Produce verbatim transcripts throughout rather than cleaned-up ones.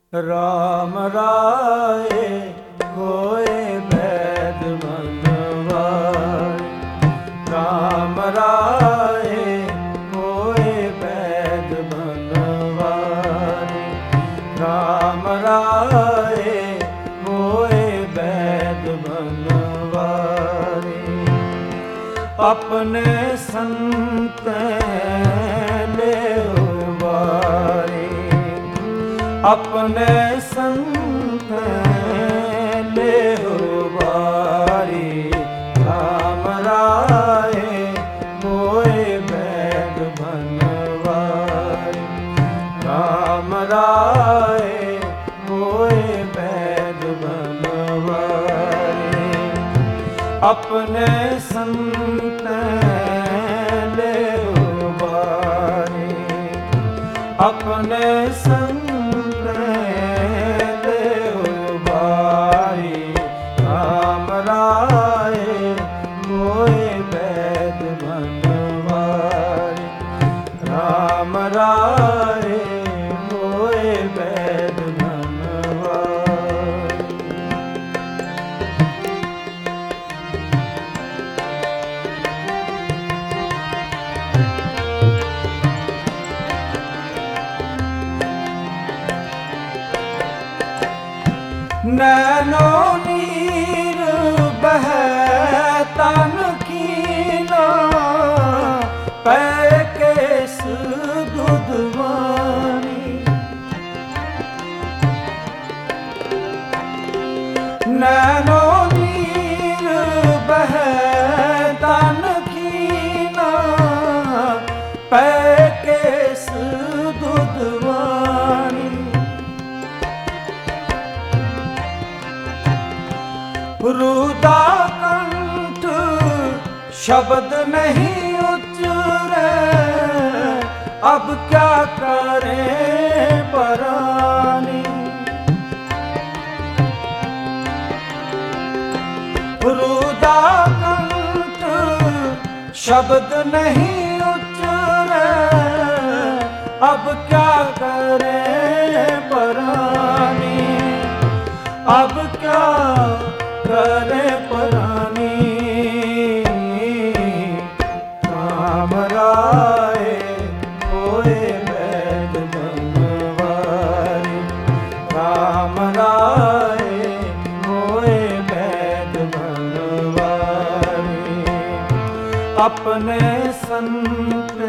ਰਾਮ ਰਾਏ ਹੋਏ ਬੈਦ ਬਨਵਾਰੇ, ਰਾਮ ਰਾਏ ਹੋਏ ਬੈਦ ਬਨਵਾਰੇ, ਰਾਮ ਰਾਏ ਹੋਏ ਬੈਦ ਬਨਵਾਰੇ। ਆਪਣੇ ਸੰਤ ਲਿਓ ਵਾਰੇ, ਆਪਣੇ ਸੰਤ ਲਿਓ ਵਾਰੀ, ਰਾਮ ਰਾਏ ਹੋਏ ਬੈਦ ਬਨਵਾਰੇ, ਰਾਮ ਰਾਏ ਹੋਏ ਬੈਦ ਬਨਵਾਰੇ। ਆਪਣੇ ਸੰਤ ਲਿਓ ਵਾਰੀ, ਆਪਣੇ ਸੰਤ ਰਾਏ ਹੋਏ ਬੈਦ ਬਨਵਾਰੇ। ਨੈਣੋ ਨੀਰ ਬਹੈ ਤਨ ਕੀਨਾ, ਪੈ ਕੇਸ ਦੁਧਵਾਨੀ। ਨੈਣੋ ਨੀਰ ਬਹੈ ਤਨ ਕੀਨਾ, ਪੈ ਕੇਸ ਦੁਧਵਾਨੀ। ਰੂਦਾ ਕੰਠ ਸ਼ਬਦ ਨਹੀਂ ਉਚਰੇ, अब क्या करे परानी। रुदा कंठ शब्द नहीं उचरे, अब क्या करे परानी, अब क्या करे परानी। राम राए होए बैद बनवारी, राम राए होए बैद बनवारी। अपने संत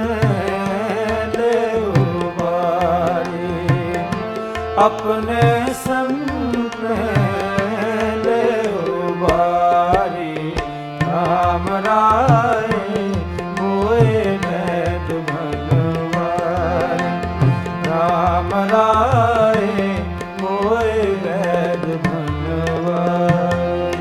लियो वारी, अपने संत लियो वारी। राम राए होए बैद बनवारी, राम राए होए बैद बनवारी।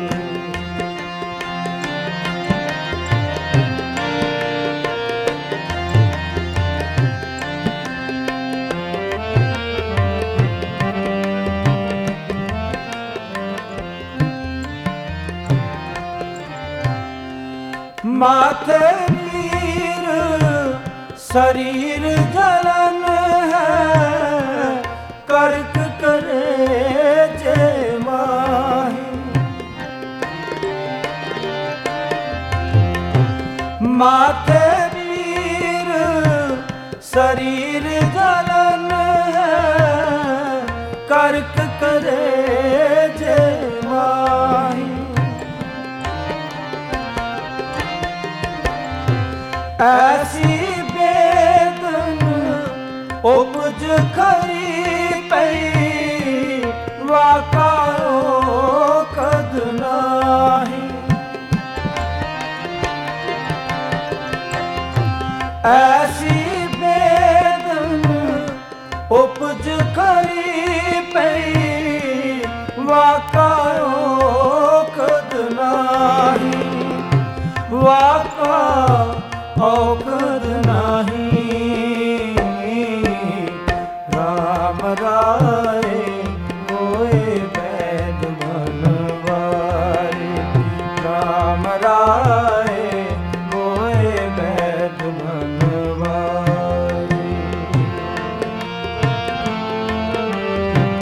माथे नीर शरीर जलन है, कर्क करे जे माही। माथे नीर शरीर जलन है, कर्क करे जे माही। ऐसी बेदन उपज खरी पई, वाकारो कद नाही। ऐसी बेदन उपज खरी पई, वाकारो कद नाही। वाका औखद नहीं। राम राए होए बैद बनवारी, राम राए होए बैद बनवारी।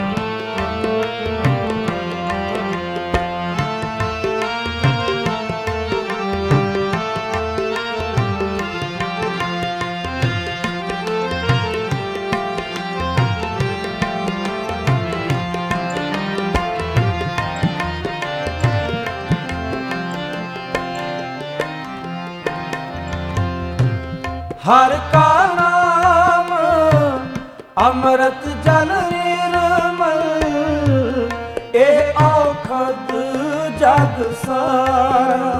ਹਰ ਕਾ ਨਾਮ ਅੰਮ੍ਰਿਤ ਜਲ ਨਿਰਮਲ, ਇਹ ਔਖਦ ਜਗ ਸਾਰਾ।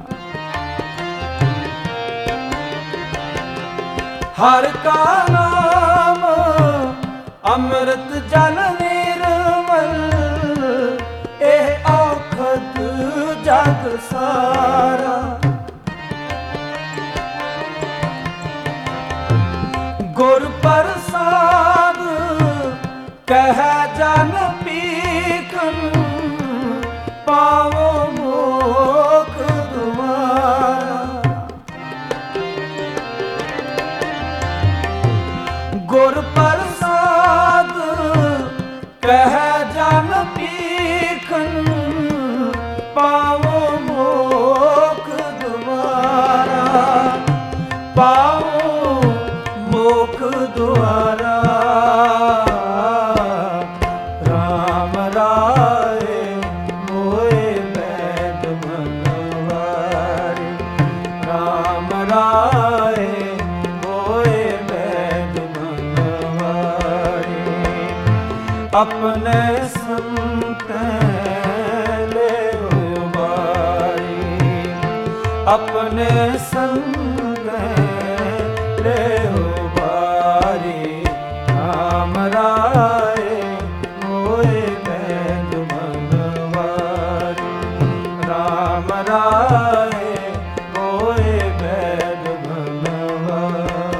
ਹਰ ਕਾ ਨਾਮ ਅੰਮ੍ਰਿਤ ਜਲ ਨਿਰਮਲ, ਇਹ ਔਖਦ ਜਗ ਸਾਰਾ। ਗੁਰ ਪ੍ਰਸਾਦ ਕਹਿ ਜਨ ਪੀਕਨ, ਪਾਵੋ ਮੋਖ ਦੁਆਰਾ। ਗੁਰ ਪ੍ਰਸਾਦ ਕਹਿ ਜਨ ਪੀਕਨ, ਪਾਵੋ ਮੋਖ ਦੁਆਰਾ। ਪਾਵੋ ਮੋਖ ਦੁਆਰਾ। ਰਾਮ ਰਾਏ ਹੋਏ ਬੈਦ ਮਨਵਾਰੇ, ਰਾਮ ਰਾਏ ਹੋਏ ਬੈਦ ਮਨਵਾਰੇ। ਆਪਣੇ ਸੰਤ ਲੈ ਉਬਾਰੀ, ਆਪਣੇ ਸੰਤ ਲੈ ਉਬਾਰੀ। ਰਾਮ ਰਾਏ ਹੋਏ ਬੈਦ ਮਨਵਾਰੀ, ਰਾਮ ਰਾਏ ਹੋਏ ਬੈਦ ਮਨਵਾਰੀ।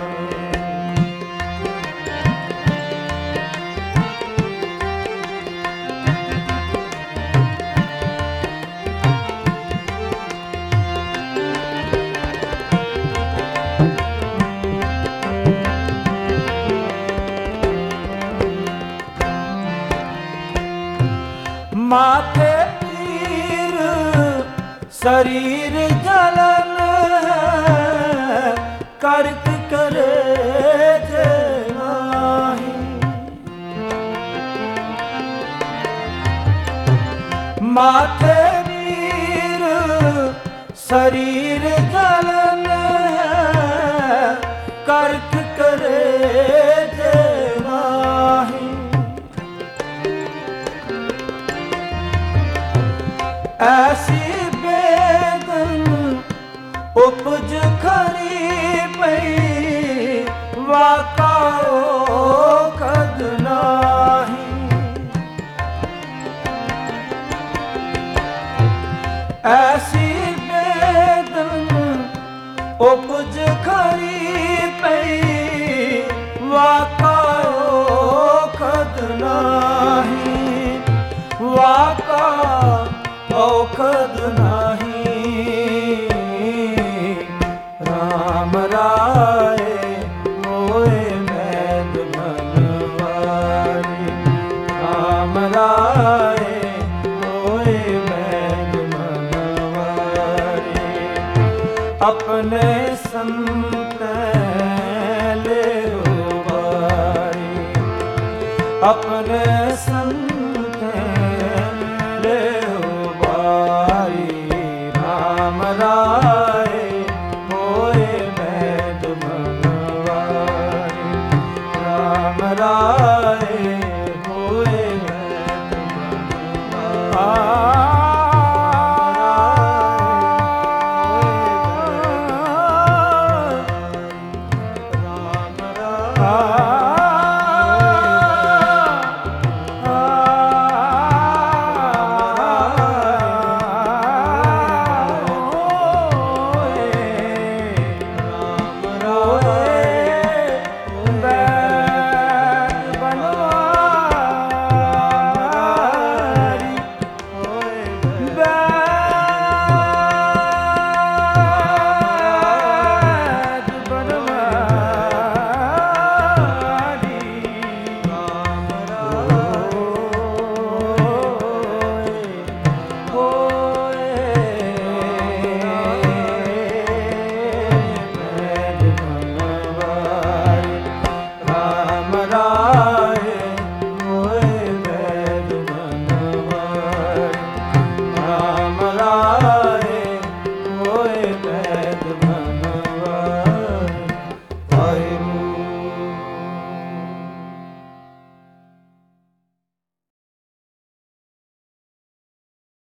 माथे पीर शरीर जलन, करक करे जे नाही। माथे पीर शरीर जलन, करक करे जे नाही। ऐसी बेदन उपज खरी पई, वाकाओ कद नाही। ऐसी बेदन उपज खरी पई, वाकाओ कद नाही। वाका औखद नाही। राम राए होए बैद मनवारी, राम राए होए बैद मनवारी। अपने संत ले उबारी, अपने संत ले उबारी। राम राए होए बैद मनवारी, राम राए होए बैद मनवारी। राम राए